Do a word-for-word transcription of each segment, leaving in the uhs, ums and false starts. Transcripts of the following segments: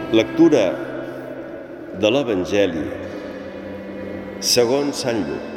Lectura de l'Evangeli segons Sant Lluc.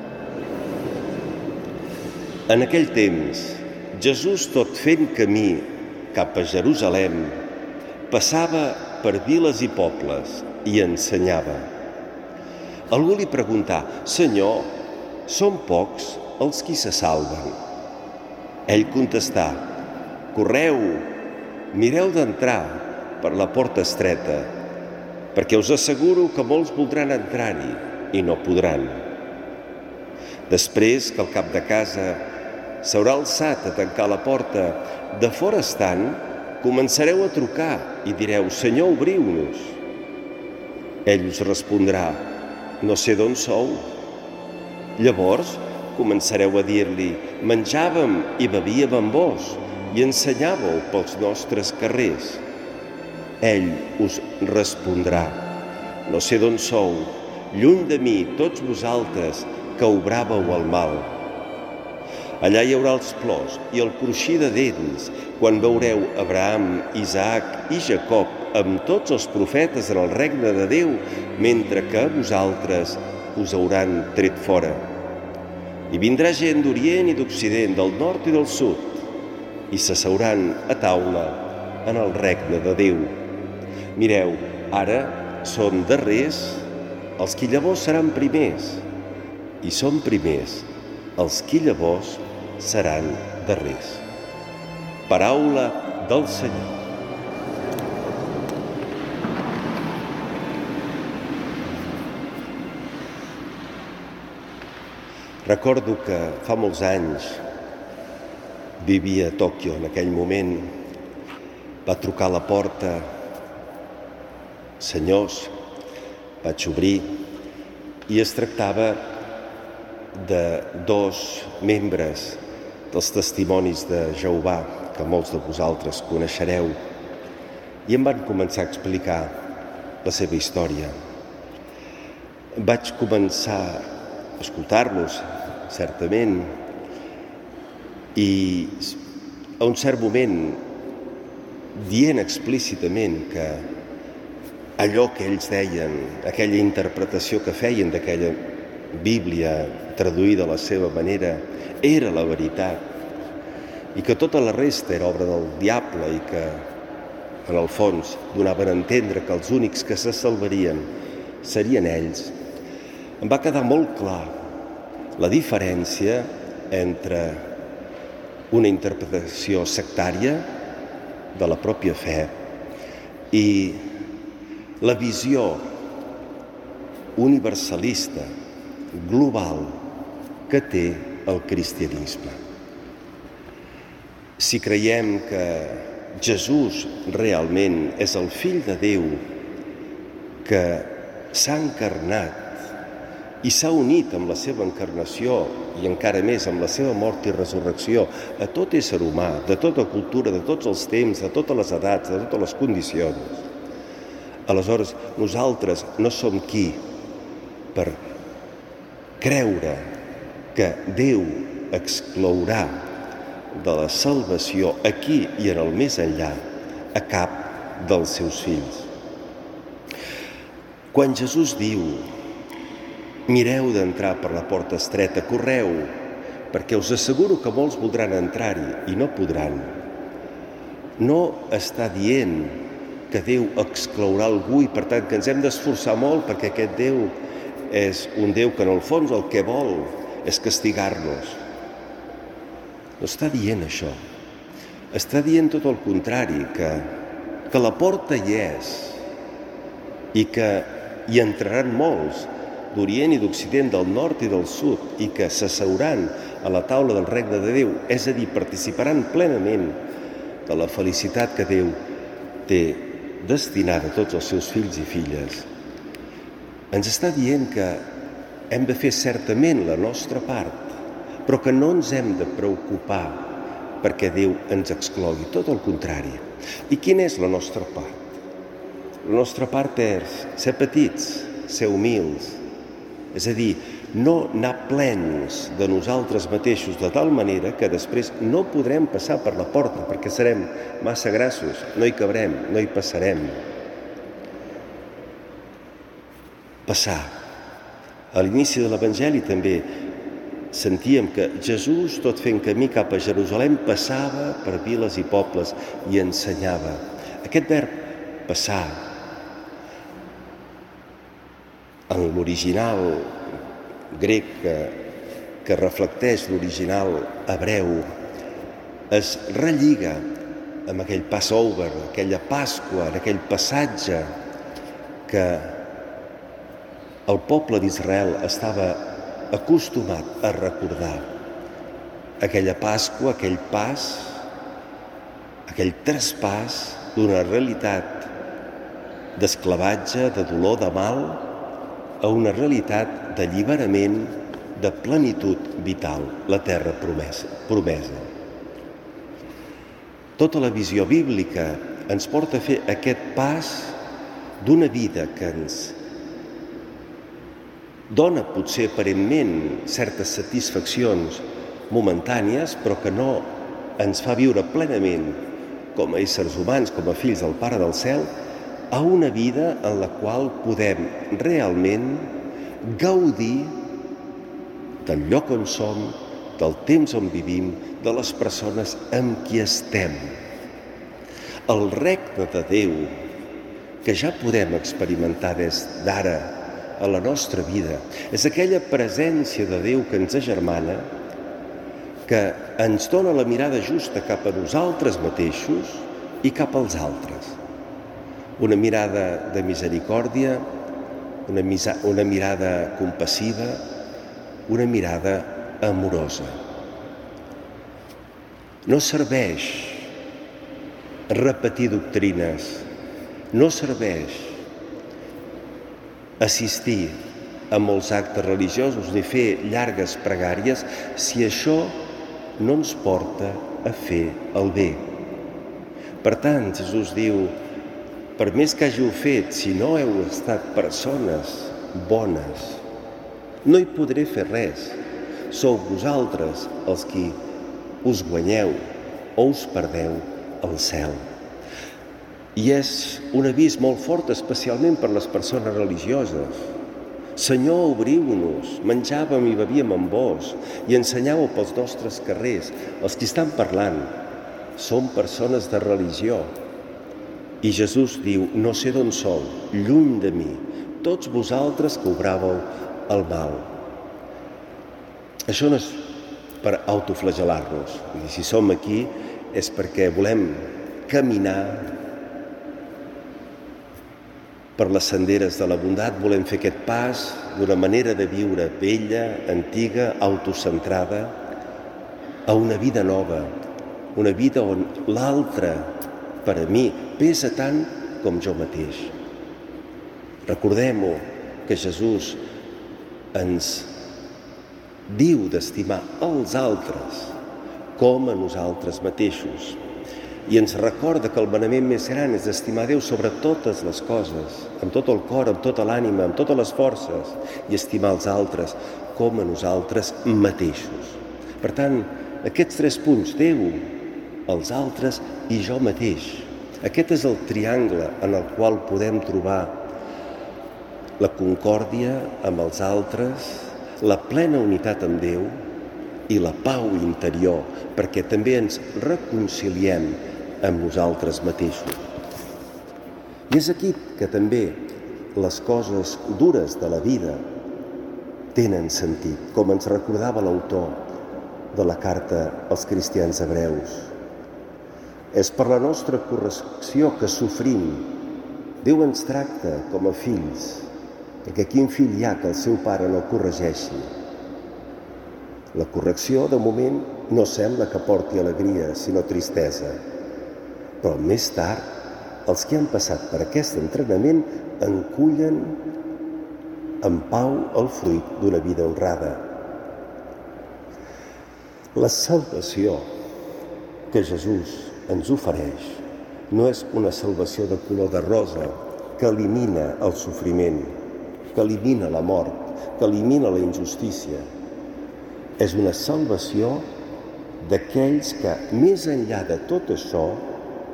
En aquell temps, Jesús, tot fent camí cap a Jerusalem, passava per viles i pobles i ensenyava. Algú li preguntà: «Senyor, són pocs els qui se salven?» Ell contestà: «Correu, mireu d'entrar per la porta estreta, perquè us asseguro que molts voldran entrar-hi i no podran. Després que el cap de casa s'haurà alçat a tancar la porta, de fora estant, començareu a trucar i direu: Senyor, obriu-nos. Ell us respondrà: no sé d'on sou. Llavors començareu a dir-li: menjàvem i bevíem amb vos i ensenyàveu pels nostres carrers. Ell us respondrà: no sé d'on sou, lluny de mi, tots vosaltres que obràveu el mal. Allà hi haurà els plors i el cruixir de dents quan veureu Abraham, Isaac i Jacob amb tots els profetes en el regne de Déu, mentre que a vosaltres us hauran tret fora. I vindrà gent d'Orient i d'Occident, del nord i del sud, i s'asseuran a taula en el regne de Déu. Mireu, ara són darrers els qui llavors seran primers, i són primers els qui llavors seran darrers. Paraula del Senyor. Recordo que fa molts anys vivia a Tòquio. En aquell moment va trucar a la porta. Senyors, vaig obrir i es tractava de dos membres dels Testimonis de Jehovà, que molts de vosaltres coneixereu, i em van començar a explicar la seva història. Vaig començar a escoltar-los, certament, i a un cert moment, dient explícitament que allò que ells deien, aquella interpretació que feien d'aquella Bíblia traduïda a la seva manera, era la veritat i que tota la resta era obra del diable i que, en el fons, donaven a entendre que els únics que se salvarien serien ells. Em va quedar molt clar la diferència entre una interpretació sectària de la pròpia fe i la visió universalista, global, que té el cristianisme. Si creiem que Jesús realment és el fill de Déu que s'ha encarnat i s'ha unit amb la seva encarnació i encara més amb la seva mort i resurrecció a tot ésser humà, de tota cultura, de tots els temps, de totes les edats, de totes les condicions, aleshores nosaltres no som qui per creure que Déu exclourà de la salvació aquí i en el més enllà a cap dels seus fills. Quan Jesús diu: mireu d'entrar per la porta estreta, correu, perquè us asseguro que molts voldran entrar-hi i no podran, no està dient que Déu exclourà algú i per tant que ens hem d'esforçar molt perquè aquest Déu és un Déu que en el fons el que vol és castigar-nos. No està dient això. Està dient tot el contrari, que, que la porta hi és i que hi entraran molts d'Orient i d'Occident, del nord i del sud, i que s'asseuran a la taula del regne de Déu, és a dir, participaran plenament de la felicitat que Déu té destinada a tots els seus fills i filles. Ens està dient que hem de fer certament la nostra part, però que no ens hem de preocupar perquè Déu ens exclogui, tot el contrari. I quina és la nostra part? La nostra part és ser petits, ser humils, és a dir, no anar plens de nosaltres mateixos de tal manera que després no podrem passar per la porta perquè serem massa grassos, no hi cabrem, no hi passarem. passar. A l'inici de l'Evangeli també sentíem que Jesús, tot fent camí cap a Jerusalem, passava per viles i pobles i ensenyava. Aquest verb passar, en l'original grec que, que reflecteix l'original hebreu, es relliga amb aquell Passover, aquella Pasqua, en aquell passatge que el poble d'Israel estava acostumat a recordar. Aquella Pasqua, aquell pas, aquell traspàs d'una realitat d'esclavatge, de dolor, de mal, a una realitat d'alliberament, de plenitud vital, la terra promesa. promesa. Tota la visió bíblica ens porta a fer aquest pas d'una vida que ens dona potser aparentment certes satisfaccions momentànies, però que no ens fa viure plenament com a éssers humans, com a fills del Pare del Cel, a una vida en la qual podem realment gaudir del lloc on som, del temps on vivim, de les persones amb qui estem. El regne de Déu, que ja podem experimentar des d'ara a la nostra vida, és aquella presència de Déu que ens agermana, que ens dona la mirada justa cap a nosaltres mateixos i cap als altres. Una mirada de misericòrdia, una, misa, una mirada compassiva, una mirada amorosa. No serveix repetir doctrines, no serveix assistir a molts actes religiosos ni fer llargues pregàries si això no ens porta a fer el bé. Per tant, Jesús diu, per més que hàgiu fet, si no heu estat persones bones, no hi podré fer res. Sou vosaltres els qui us guanyeu o us perdeu el cel. I és un avís molt fort, especialment per les persones religioses. Senyor, obriu-nos, menjàvem i bevíem amb vos i ensenyàveu pels nostres carrers. Els qui estan parlant són persones de religió. I Jesús diu, no sé d'on sou, lluny de mi, tots vosaltres que obràveu el mal. Això no és per autoflagelar-nos. Si som aquí és perquè volem caminar per les senderes de la bondat, volem fer aquest pas d'una manera de viure vella, antiga, autocentrada, a una vida nova, una vida on l'altre, per a mi, pesa tant com jo mateix. Recordem-ho, que Jesús ens diu d'estimar els altres com a nosaltres mateixos. I ens recorda que el manament més gran és estimar Déu sobre totes les coses, amb tot el cor, amb tota l'ànima, amb totes les forces, i estimar els altres com a nosaltres mateixos. Per tant, aquests tres punts, Déu, els altres i jo mateix, aquest és el triangle en el qual podem trobar la concòrdia amb els altres, la plena unitat amb Déu i la pau interior, perquè també ens reconciliem amb nosaltres mateixos. I és aquí que també les coses dures de la vida tenen sentit, com ens recordava l'autor de la carta als cristians hebreus. És per la nostra correcció que sofrim. Déu ens tracta com a fills, perquè quin fill hi ha que el seu pare no corregeixi? La correcció, de moment, no sembla que porti alegria, sinó tristesa. Però més tard, els que han passat per aquest entrenament en cullen en pau el fruit d'una vida honrada. La salvació que Jesús ens ofereix no és una salvació de color de rosa que elimina el sofriment, que elimina la mort, que elimina la injustícia. És una salvació d'aquells que, més enllà de tot això,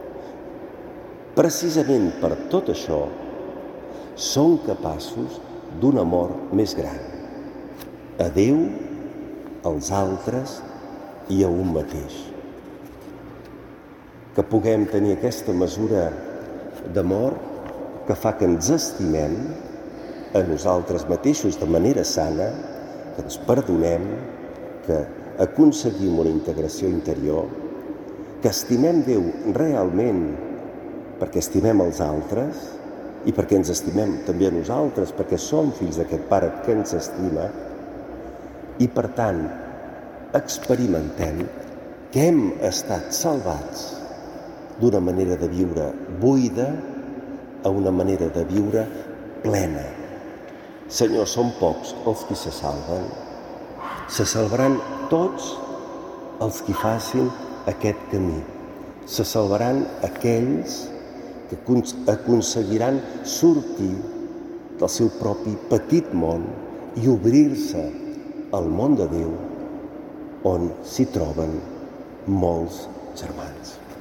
precisament per tot això, són capaços d'un amor més gran, a Déu, als altres i a un mateix. Que puguem tenir aquesta mesura d'amor que fa que ens estimem a nosaltres mateixos de manera sana, que ens perdonem, que aconseguim una integració interior, que estimem Déu realment perquè estimem els altres i perquè ens estimem també a nosaltres, perquè som fills d'aquest Pare que ens estima, i per tant experimentem que hem estat salvats d'una manera de viure buida a una manera de viure plena. Senyor, són pocs els qui se salven. Se salvaran tots els qui facin aquest camí. Se salvaran aquells que aconseguiran sortir del seu propi petit món i obrir-se al món de Déu, on s'hi troben molts germans.